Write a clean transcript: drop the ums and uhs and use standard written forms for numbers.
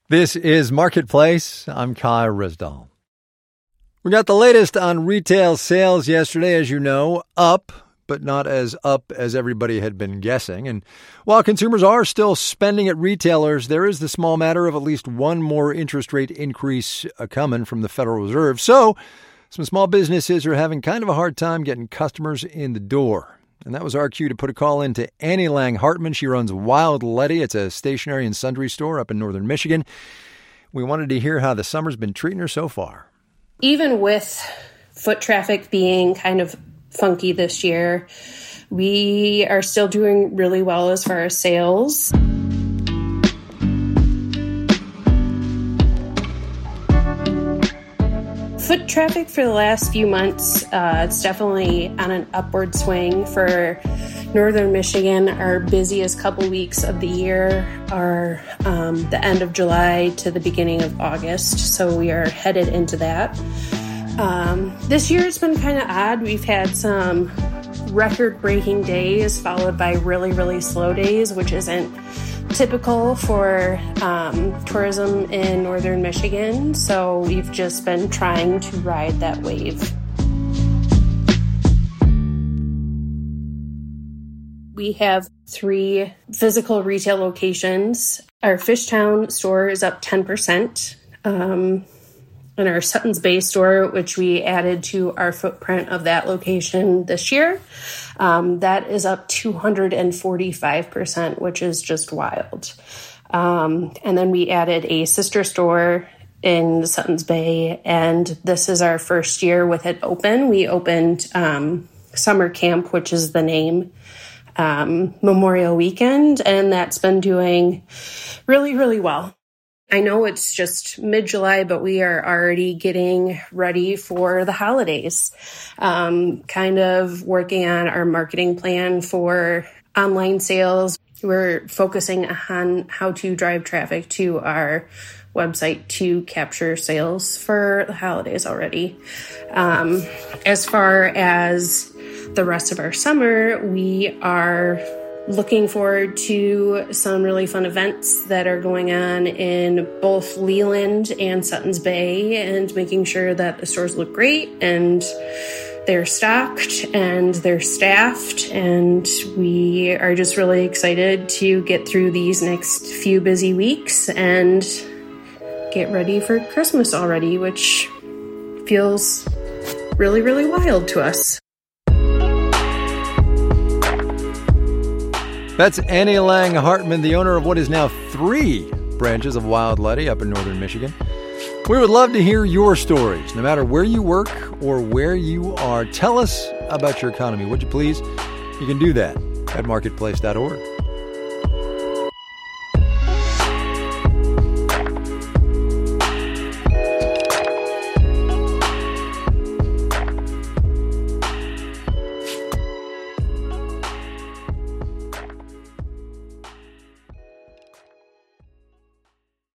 This is Marketplace. I'm Kai Risdall. We got the latest on retail sales yesterday, as you know, up, but not as up as everybody had been guessing. And while consumers are still spending at retailers, there is the small matter of at least one more interest rate increase coming from the Federal Reserve. So some small businesses are having kind of a hard time getting customers in the door. And that was our cue to put a call in to Annie Lang Hartman. She runs Wild Letty. It's a stationery and sundry store up in northern Michigan. We wanted to hear how the summer's been treating her so far. Even with foot traffic being kind of funky this year, we are still doing really well as far as sales. Foot traffic for the last few months, it's definitely on an upward swing. For northern Michigan, our busiest couple weeks of the year are the end of July to the beginning of August, so we are headed into that. This year it's been kind of odd. We've had some record-breaking days followed by really, really slow days, which isn't typical for tourism in northern Michigan, so we've just been trying to ride that wave. We have 3 physical retail locations. Our Fishtown store is up 10%. And our Suttons Bay store, which we added to our footprint of that location this year, that is up 245%, which is just wild. And then we added a sister store in Suttons Bay, and this is our first year with it open. We opened Summer Camp, which is the name, Memorial Weekend, and that's been doing really, really well. I know it's just mid-July, but we are already getting ready for the holidays. Kind of working on our marketing plan for online sales. We're focusing on how to drive traffic to our website to capture sales for the holidays already. As far as the rest of our summer, we are looking forward to some really fun events that are going on in both Leland and Suttons Bay, and making sure that the stores look great and they're stocked and they're staffed. And we are just really excited to get through these next few busy weeks and get ready for Christmas already, which feels really, really wild to us. That's Annie Lang Hartman, the owner of what is now 3 branches of Wild Letty up in northern Michigan. We would love to hear your stories, no matter where you work or where you are. Tell us about your economy, would you please? You can do that at marketplace.org.